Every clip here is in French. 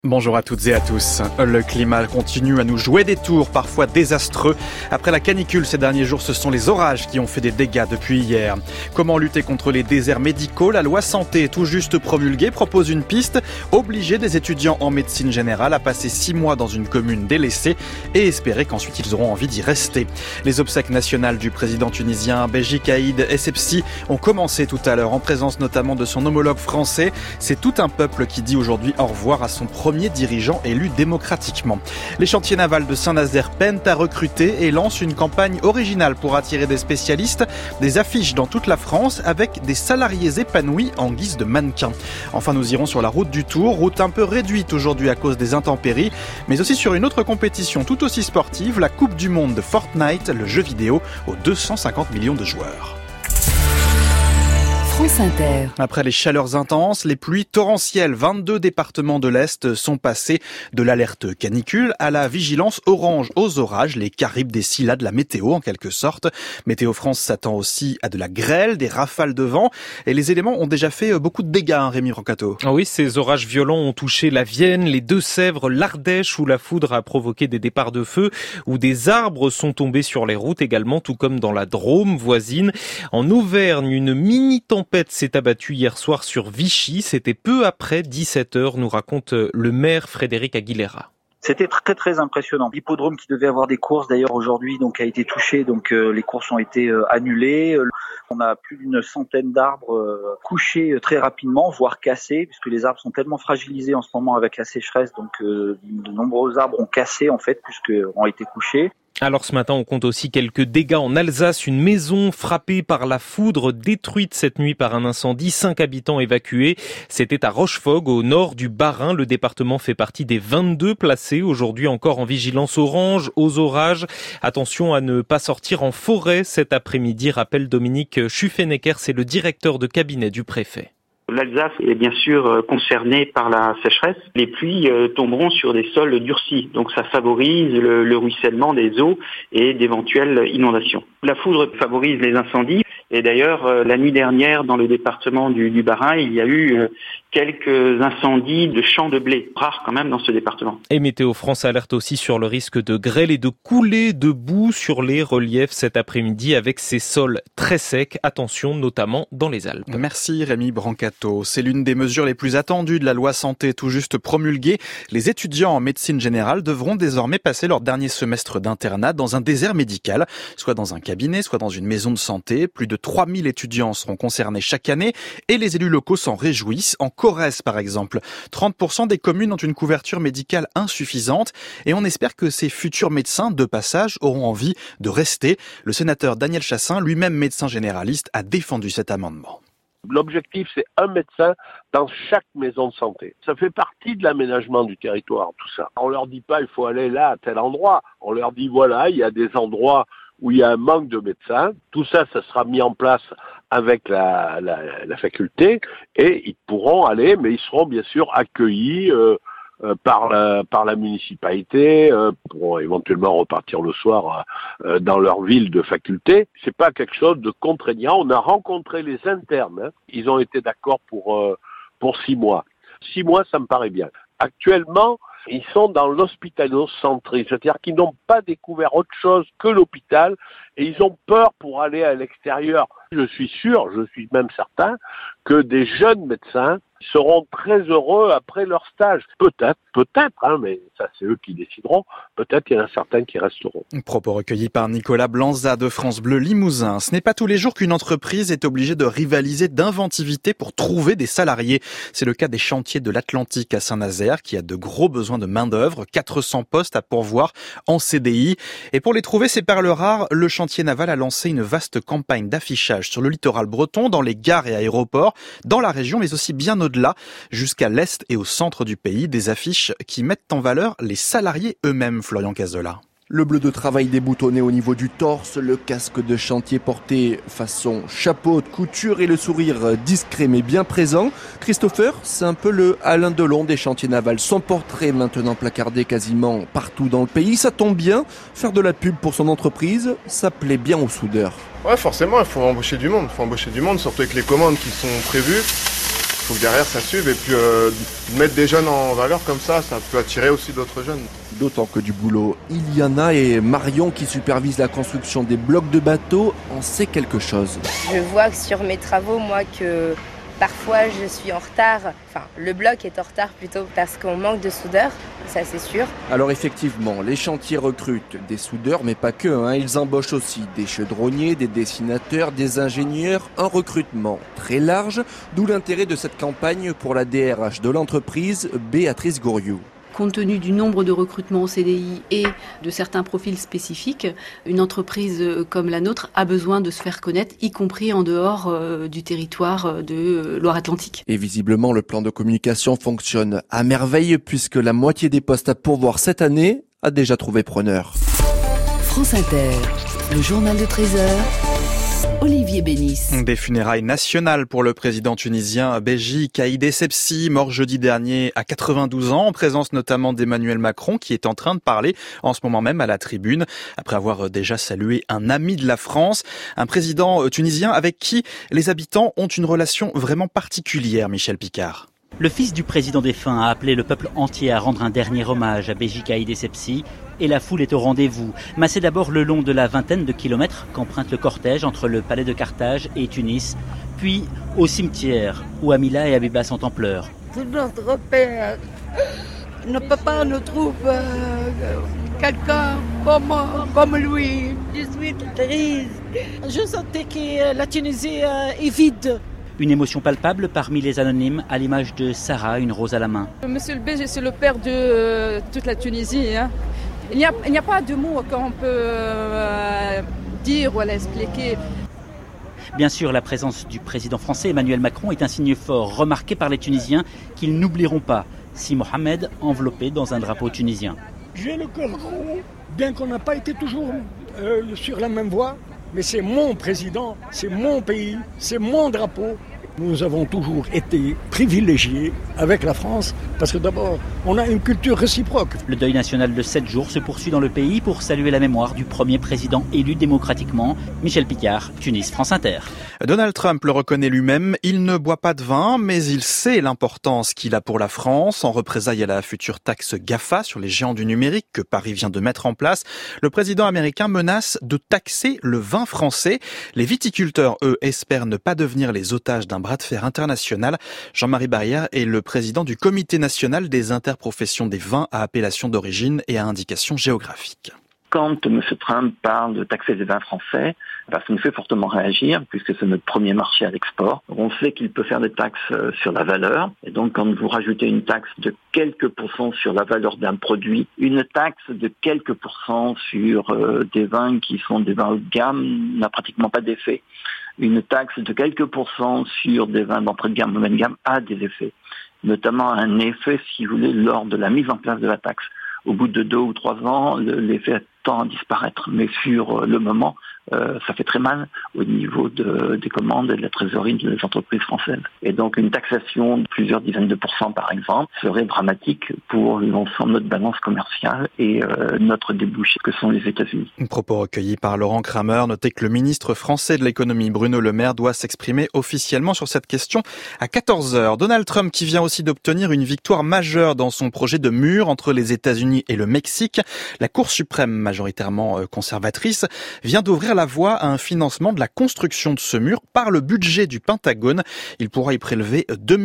Bonjour à toutes et à tous. Le climat continue à nous jouer des tours, parfois désastreux. Après la canicule ces derniers jours, ce sont les orages qui ont fait des dégâts depuis hier. Comment lutter contre les déserts médicaux ? La loi santé, tout juste promulguée, propose une piste, obliger des étudiants en médecine générale à passer 6 mois dans une commune délaissée et espérer qu'ensuite ils auront envie d'y rester. Les obsèques nationales du président tunisien Béji Caïd Essebsi ont commencé tout à l'heure, en présence notamment de son homologue français. C'est tout un peuple qui dit aujourd'hui au revoir à son premier dirigeant élu démocratiquement. Les chantiers navals de Saint-Nazaire peinent à recruter et lancent une campagne originale pour attirer des spécialistes, des affiches dans toute la France avec des salariés épanouis en guise de mannequins. Enfin, nous irons sur la route du Tour, route un peu réduite aujourd'hui à cause des intempéries, mais aussi sur une autre compétition tout aussi sportive, la Coupe du Monde de Fortnite, le jeu vidéo aux 250 millions de joueurs. France Inter. Après les chaleurs intenses, les pluies torrentielles, 22 départements de l'Est sont passés de l'alerte canicule à la vigilance orange aux orages, les Caribes des Scylla de la météo en quelque sorte. Météo France s'attend aussi à de la grêle, des rafales de vent et les éléments ont déjà fait beaucoup de dégâts, Rémi Brancato. Oui, ces orages violents ont touché la Vienne, les Deux-Sèvres, l'Ardèche où la foudre a provoqué des départs de feu, où des arbres sont tombés sur les routes également, tout comme dans la Drôme voisine. En Auvergne, une mini-tempête s'est abattue hier soir sur Vichy. C'était peu après 17h, nous raconte le maire Frédéric Aguilera. C'était très très impressionnant. L'hippodrome qui devait avoir des courses d'ailleurs aujourd'hui a été touché, les courses ont été annulées. On a plus d'une centaine d'arbres couchés très rapidement, voire cassés, puisque les arbres sont tellement fragilisés en ce moment avec la sécheresse, de nombreux arbres ont cassé en fait, ont été couchés. Alors ce matin, on compte aussi quelques dégâts en Alsace. Une maison frappée par la foudre, détruite cette nuit par un incendie. 5 habitants évacués. C'était à Rochefort, au nord du Bas-Rhin. Le département fait partie des 22 placés aujourd'hui encore en vigilance orange aux orages. Attention à ne pas sortir en forêt cet après-midi, rappelle Dominique Schuffenecker, c'est le directeur de cabinet du préfet. L'Alsace est bien sûr concernée par la sécheresse. Les pluies tomberont sur des sols durcis, donc ça favorise le ruissellement des eaux et d'éventuelles inondations. La foudre favorise les incendies et d'ailleurs la nuit dernière dans le département du Bas-Rhin, il y a eu quelques incendies de champs de blé, rares quand même dans ce département. Et Météo France alerte aussi sur le risque de grêle et de coulée de boue sur les reliefs cet après-midi avec ces sols très secs. Attention notamment dans les Alpes. Merci Rémi Brancato. C'est l'une des mesures les plus attendues de la loi santé tout juste promulguée. Les étudiants en médecine générale devront désormais passer leur dernier semestre d'internat dans un désert médical, soit dans un cabinet, soit dans une maison de santé. Plus de 3000 étudiants seront concernés chaque année et les élus locaux s'en réjouissent. En Corrèze, par exemple, 30% des communes ont une couverture médicale insuffisante et on espère que ces futurs médecins de passage auront envie de rester. Le sénateur Daniel Chassaing, lui-même médecin généraliste, a défendu cet amendement. L'objectif, c'est un médecin dans chaque maison de santé. Ça fait partie de l'aménagement du territoire, tout ça. On leur dit pas, il faut aller là, à tel endroit. On leur dit, voilà, il y a des endroits où il y a un manque de médecins. Tout ça, ça sera mis en place avec la faculté et ils pourront aller, mais ils seront bien sûr accueillis par la municipalité, pourront éventuellement repartir le soir dans leur ville de faculté. C'est pas quelque chose de contraignant. On a rencontré les internes, ils ont été d'accord pour 6 mois. 6 mois, ça me paraît bien. Actuellement, ils sont dans l'hospitalo-centré, c'est-à-dire qu'ils n'ont pas découvert autre chose que l'hôpital et ils ont peur pour aller à l'extérieur. Je suis sûr, je suis même certain que des jeunes médecins seront très heureux après leur stage. Peut-être, mais ça c'est eux qui décideront. Peut-être qu'il y en a certains qui resteront. Propos recueillis par Nicolas Blanza de France Bleu Limousin. Ce n'est pas tous les jours qu'une entreprise est obligée de rivaliser d'inventivité pour trouver des salariés. C'est le cas des chantiers de l'Atlantique à Saint-Nazaire qui a de gros besoins de main-d'œuvre, 400 postes à pourvoir en CDI. Et pour les trouver, ces perles rares, le chantier naval a lancé une vaste campagne d'affichage sur le littoral breton, dans les gares et aéroports, dans la région, mais aussi bien au-delà, jusqu'à l'est et au centre du pays, des affiches qui mettent en valeur les salariés eux-mêmes, Florian Cazola. Le bleu de travail déboutonné au niveau du torse, le casque de chantier porté façon chapeau de couture et le sourire discret mais bien présent. Christopher, c'est un peu le Alain Delon des chantiers navals. Son portrait maintenant placardé quasiment partout dans le pays. Ça tombe bien, faire de la pub pour son entreprise, ça plaît bien aux soudeurs. Ouais, forcément, il faut embaucher du monde. Surtout avec les commandes qui sont prévues. Il faut que derrière ça suive et puis mettre des jeunes en valeur comme ça peut attirer aussi d'autres jeunes. D'autant que du boulot, il y en a et Marion qui supervise la construction des blocs de bateaux en sait quelque chose. Je vois que sur mes travaux, moi, que parfois je suis en retard, enfin le bloc est en retard plutôt parce qu'on manque de soudeurs, ça c'est sûr. Alors effectivement, les chantiers recrutent des soudeurs, mais pas que, ils embauchent aussi des chaudronniers, des dessinateurs, des ingénieurs, un recrutement très large, d'où l'intérêt de cette campagne pour la DRH de l'entreprise, Béatrice Gouriou. Compte tenu du nombre de recrutements au CDI et de certains profils spécifiques, une entreprise comme la nôtre a besoin de se faire connaître, y compris en dehors du territoire de Loire-Atlantique. Et visiblement, le plan de communication fonctionne à merveille puisque la moitié des postes à pourvoir cette année a déjà trouvé preneur. France Inter, le journal de 13h. Olivier Bénis. Des funérailles nationales pour le président tunisien Béji Caïd Essebsi, mort jeudi dernier à 92 ans, en présence notamment d'Emmanuel Macron, qui est en train de parler en ce moment même à la tribune, après avoir déjà salué un ami de la France, un président tunisien avec qui les habitants ont une relation vraiment particulière, Michel Picard. Le fils du président défunt a appelé le peuple entier à rendre un dernier hommage à Béji Caïd Essebsi et la foule est au rendez-vous. Massée d'abord le long de la vingtaine de kilomètres qu'emprunte le cortège entre le palais de Carthage et Tunis, puis au cimetière où Amila et Abiba sont en pleurs. Tout notre père, notre papa nous trouve quelqu'un comme lui. Je suis triste. Je sentais que la Tunisie est vide. Une émotion palpable parmi les anonymes, à l'image de Sarah, une rose à la main. Monsieur le Béji, c'est le père de toute la Tunisie. Il n'y a pas de mots qu'on peut dire ou expliquer. Bien sûr, la présence du président français Emmanuel Macron est un signe fort, remarqué par les Tunisiens, qu'ils n'oublieront pas. Si Mohamed enveloppé dans un drapeau tunisien. J'ai le cœur gros, bien qu'on n'a pas été toujours sur la même voie, mais c'est mon président, c'est mon pays, c'est mon drapeau. Nous avons toujours été privilégiés avec la France parce que d'abord, on a une culture réciproque. Le deuil national de 7 jours se poursuit dans le pays pour saluer la mémoire du premier président élu démocratiquement, Michel Picard, Tunis, France Inter. Donald Trump le reconnaît lui-même, il ne boit pas de vin, mais il sait l'importance qu'il a pour la France. En représailles à la future taxe GAFA sur les géants du numérique que Paris vient de mettre en place, le président américain menace de taxer le vin français. Les viticulteurs, eux, espèrent ne pas devenir les otages d'un bras de fer international. Jean-Marie Barrière est le président du Comité national des interprofessions des vins à appellation d'origine et à indication géographique. Quand M. Trump parle de taxer les vins français, ça nous fait fortement réagir puisque c'est notre premier marché à l'export. On sait qu'il peut faire des taxes sur la valeur. Et donc quand vous rajoutez une taxe de quelques pourcents sur la valeur d'un produit, une taxe de quelques pourcents sur des vins qui sont des vins haut de gamme n'a pratiquement pas d'effet. Une taxe de quelques pourcents sur des vins d'entrée de gamme ou moyenne gamme a des effets. Notamment un effet, si vous voulez, lors de la mise en place de la taxe. Au bout de 2 ou 3 ans, l'effet tend à disparaître. Mais sur le moment, ça fait très mal au niveau des commandes et de la trésorerie des entreprises françaises. Et donc une taxation de plusieurs dizaines de pourcents par exemple serait dramatique pour l'ensemble de notre balance commerciale et notre débouché que sont les États-Unis. Un propos recueilli par Laurent Kramer. Notez que le ministre français de l'économie Bruno Le Maire doit s'exprimer officiellement sur cette question à 14h. Donald Trump qui vient aussi d'obtenir une victoire majeure dans son projet de mur entre les États-Unis et le Mexique. La Cour suprême, majoritairement conservatrice, vient d'ouvrir la voie à un financement de la construction de ce mur par le budget du Pentagone. Il pourra y prélever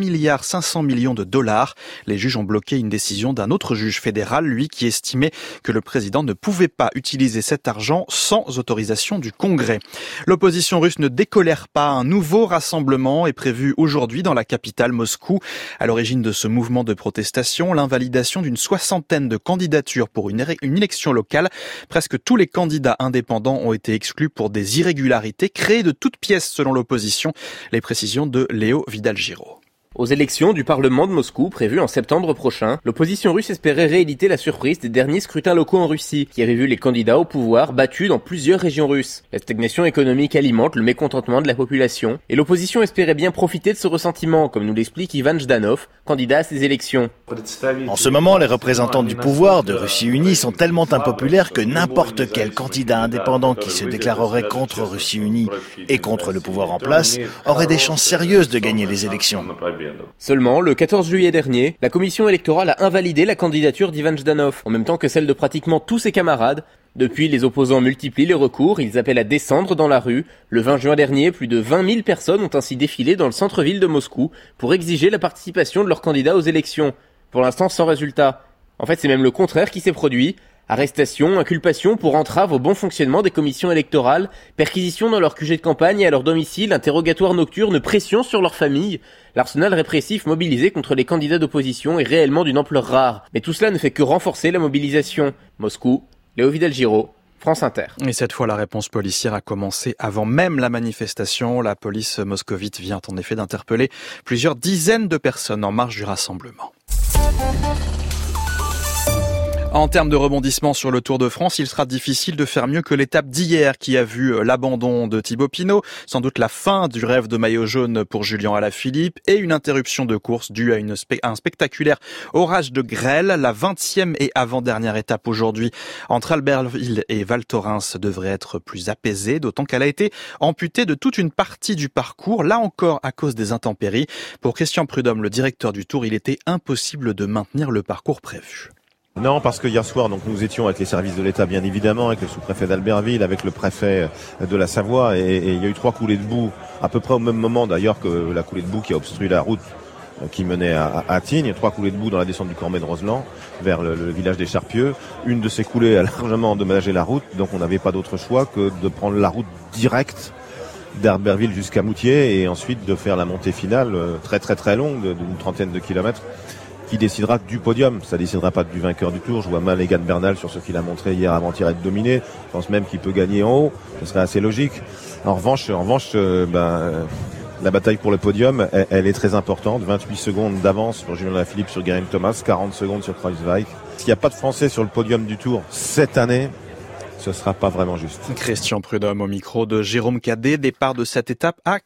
2,5 milliards de dollars. Les juges ont bloqué une décision d'un autre juge fédéral, lui, qui estimait que le président ne pouvait pas utiliser cet argent sans autorisation du Congrès. L'opposition russe ne décolère pas. Un nouveau rassemblement est prévu aujourd'hui dans la capitale Moscou. À l'origine de ce mouvement de protestation, l'invalidation d'une 60aine de candidatures pour une élection locale. Presque tous les candidats indépendants ont été exclus pour des irrégularités créées de toutes pièces selon l'opposition. Les précisions de Léo Vidal-Giraud. Aux élections du Parlement de Moscou, prévues en septembre prochain, l'opposition russe espérait rééditer la surprise des derniers scrutins locaux en Russie, qui avaient vu les candidats au pouvoir battus dans plusieurs régions russes. La stagnation économique alimente le mécontentement de la population, et l'opposition espérait bien profiter de ce ressentiment, comme nous l'explique Ivan Jdanov, candidat à ces élections. En ce moment, les représentants du pouvoir de Russie Unie sont tellement impopulaires que n'importe quel candidat indépendant qui se déclarerait contre Russie Unie et contre le pouvoir en place aurait des chances sérieuses de gagner les élections. Seulement, le 14 juillet dernier, la commission électorale a invalidé la candidature d'Ivan Jdanov, en même temps que celle de pratiquement tous ses camarades. Depuis, les opposants multiplient les recours, ils appellent à descendre dans la rue. Le 20 juin dernier, plus de 20 000 personnes ont ainsi défilé dans le centre-ville de Moscou pour exiger la participation de leurs candidats aux élections. Pour l'instant, sans résultat. En fait, c'est même le contraire qui s'est produit. Arrestations, inculpations pour entrave au bon fonctionnement des commissions électorales, perquisitions dans leur QG de campagne et à leur domicile, interrogatoires nocturnes, pression sur leurs familles. L'arsenal répressif mobilisé contre les candidats d'opposition est réellement d'une ampleur rare. Mais tout cela ne fait que renforcer la mobilisation. Moscou, Léo Vidal-Giraud, France Inter. Et cette fois, la réponse policière a commencé avant même la manifestation. La police moscovite vient en effet d'interpeller plusieurs dizaines de personnes en marge du rassemblement. En termes de rebondissement sur le Tour de France, il sera difficile de faire mieux que l'étape d'hier qui a vu l'abandon de Thibaut Pinot, sans doute la fin du rêve de maillot jaune pour Julian Alaphilippe et une interruption de course due à un spectaculaire orage de grêle. La 20e et avant-dernière étape aujourd'hui entre Albertville et Val Thorens devrait être plus apaisée, d'autant qu'elle a été amputée de toute une partie du parcours, là encore à cause des intempéries. Pour Christian Prudhomme, le directeur du Tour, il était impossible de maintenir le parcours prévu. Non, parce que hier soir, donc nous étions avec les services de l'État, bien évidemment, avec le sous-préfet d'Albertville, avec le préfet de la Savoie, et il y a eu 3 coulées de boue, à peu près au même moment d'ailleurs que la coulée de boue qui a obstrué la route qui menait à Tignes. 3 coulées de boue dans la descente du Cormet de Roseland, vers le village des Charpieux. Une de ces coulées a largement endommagé la route, donc on n'avait pas d'autre choix que de prendre la route directe d'Albertville jusqu'à Moutier, et ensuite de faire la montée finale très très très longue d'une 30aine de kilomètres, qui décidera du podium. Ça décidera pas du vainqueur du Tour. Je vois mal Egan Bernal sur ce qu'il a montré hier avant-hier être dominé. Je pense même qu'il peut gagner en haut. Ce serait assez logique. En revanche, la bataille pour le podium, elle est très importante. 28 secondes d'avance pour Julien Alaphilippe sur Geraint Thomas, 40 secondes sur Kruijswijk. S'il n'y a pas de Français sur le podium du Tour cette année, ce sera pas vraiment juste. Christian Prudhomme au micro de Jérôme Cadet. Départ de cette étape à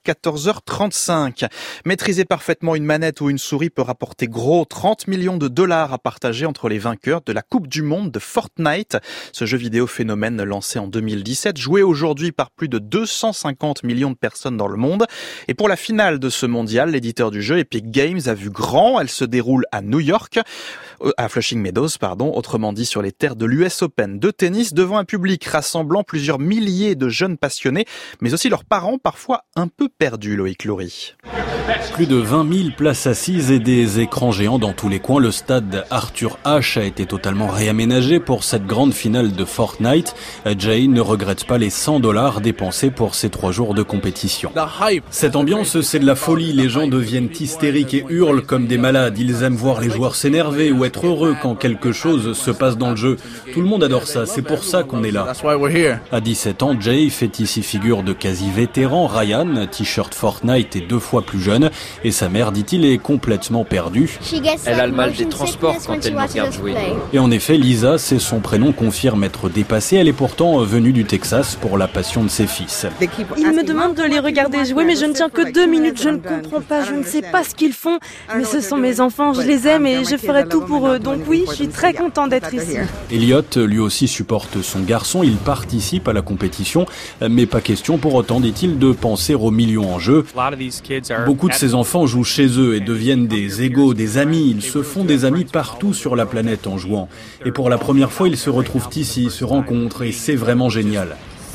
14h35. Maîtriser parfaitement une manette ou une souris peut rapporter gros 30 millions de dollars à partager entre les vainqueurs de la Coupe du Monde de Fortnite. Ce jeu vidéo phénomène lancé en 2017, joué aujourd'hui par plus de 250 millions de personnes dans le monde. Et pour la finale de ce mondial, l'éditeur du jeu Epic Games a vu grand. Elle se déroule à New York, à Flushing Meadows, autrement dit sur les terres de l'US Open de tennis, devant un public rassemblant plusieurs milliers de jeunes passionnés, mais aussi leurs parents parfois un peu perdus, Loïc Laurie. Plus de 20 000 places assises et des écrans géants dans tous les coins. Le stade Arthur Ashe a été totalement réaménagé pour cette grande finale de Fortnite. Jay ne regrette pas les $100 dépensés pour ces 3 jours de compétition. Cette ambiance, c'est de la folie. Les gens deviennent hystériques et hurlent comme des malades. Ils aiment voir les joueurs s'énerver ou être heureux quand quelque chose se passe dans le jeu. Tout le monde adore ça. C'est pour ça qu'on est là. À 17 ans, Jay fait ici figure de quasi-vétéran. Ryan, t-shirt Fortnite, est 2 fois plus jeune. Et sa mère, dit-il, est complètement perdue. Elle a le mal des transports quand elle nous regarde jouer. Et en effet, Lisa, c'est son prénom, confirme être dépassée. Elle est pourtant venue du Texas pour la passion de ses fils. Ils me demandent de les regarder jouer, mais je ne tiens que 2 minutes. Je ne comprends pas, je ne sais pas ce qu'ils font. Mais ce sont mes enfants, je les aime et je ferai tout pour eux. Donc oui, je suis très content d'être ici. Elliot, lui aussi, supporte son garçon. Il participe à la compétition, mais pas question pour autant, dit-il, de penser aux millions en jeu. Beaucoup de ces enfants jouent chez eux et deviennent des égaux, des amis. Ils se font des amis partout sur la planète en jouant. Et pour la première fois, ils se retrouvent ici, se rencontrent et c'est vraiment génial.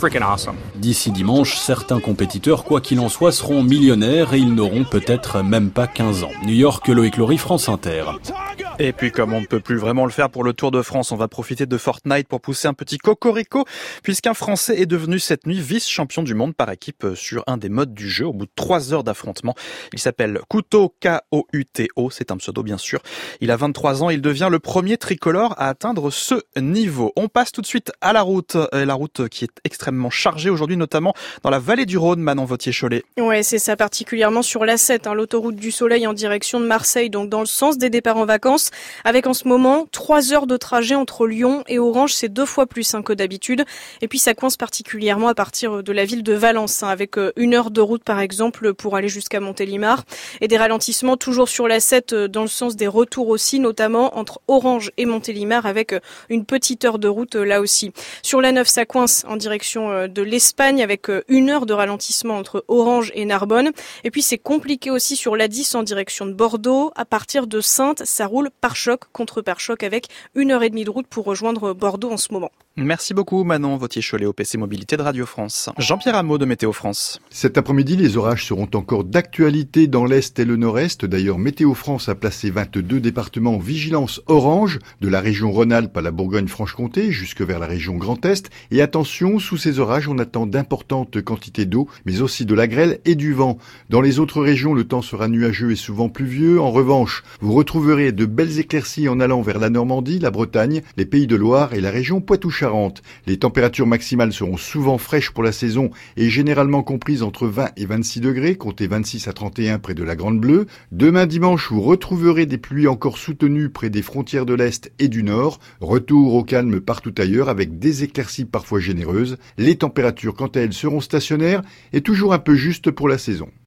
D'ici dimanche, certains compétiteurs, quoi qu'il en soit, seront millionnaires et ils n'auront peut-être même pas 15 ans. New York, Loïc Laurie, France Inter. Et puis comme on ne peut plus vraiment le faire pour le Tour de France, on va profiter de Fortnite pour pousser un petit cocorico, puisqu'un Français est devenu cette nuit vice-champion du monde par équipe sur un des modes du jeu au bout de 3 heures d'affrontement. Il s'appelle Couto, K-O-U-T-O, c'est un pseudo bien sûr. Il a 23 ans, il devient le premier tricolore à atteindre ce niveau. On passe tout de suite à la route qui est extrêmement extrêmement chargé aujourd'hui, notamment dans la vallée du Rhône, Manon Vauthier-Cholet. Ouais, c'est ça, particulièrement sur l'A7, l'autoroute du Soleil en direction de Marseille, donc dans le sens des départs en vacances, avec en ce moment 3 heures de trajet entre Lyon et Orange, c'est 2 fois plus que d'habitude. Et puis ça coince particulièrement à partir de la ville de Valence, avec 1 heure de route par exemple pour aller jusqu'à Montélimar, et des ralentissements toujours sur l'A7 dans le sens des retours aussi, notamment entre Orange et Montélimar, avec une petite heure de route là aussi. Sur l'A9, ça coince en direction de l'Espagne avec 1 heure de ralentissement entre Orange et Narbonne. Et puis c'est compliqué aussi sur l'A10 en direction de Bordeaux. À partir de Saintes, ça roule pare-choc contre pare-choc avec 1h30 de route pour rejoindre Bordeaux en ce moment. Merci beaucoup Manon Vauthier-Cholet au PC Mobilité de Radio France. Jean-Pierre Hameau de Météo France. Cet après-midi, les orages seront encore d'actualité dans l'Est et le Nord-Est. D'ailleurs, Météo France a placé 22 départements en vigilance orange, de la région Rhône-Alpes à la Bourgogne-Franche-Comté, jusque vers la région Grand Est. Et attention, sous ces orages, on attend d'importantes quantités d'eau, mais aussi de la grêle et du vent. Dans les autres régions, le temps sera nuageux et souvent pluvieux. En revanche, vous retrouverez de belles éclaircies en allant vers la Normandie, la Bretagne, les Pays de Loire et la région Poitou-Charentes. Les températures maximales seront souvent fraîches pour la saison et généralement comprises entre 20 et 26 degrés, comptez 26 à 31 près de la Grande Bleue. Demain dimanche, vous retrouverez des pluies encore soutenues près des frontières de l'Est et du Nord. Retour au calme partout ailleurs avec des éclaircies parfois généreuses. Les températures, quant à elles, seront stationnaires et toujours un peu justes pour la saison.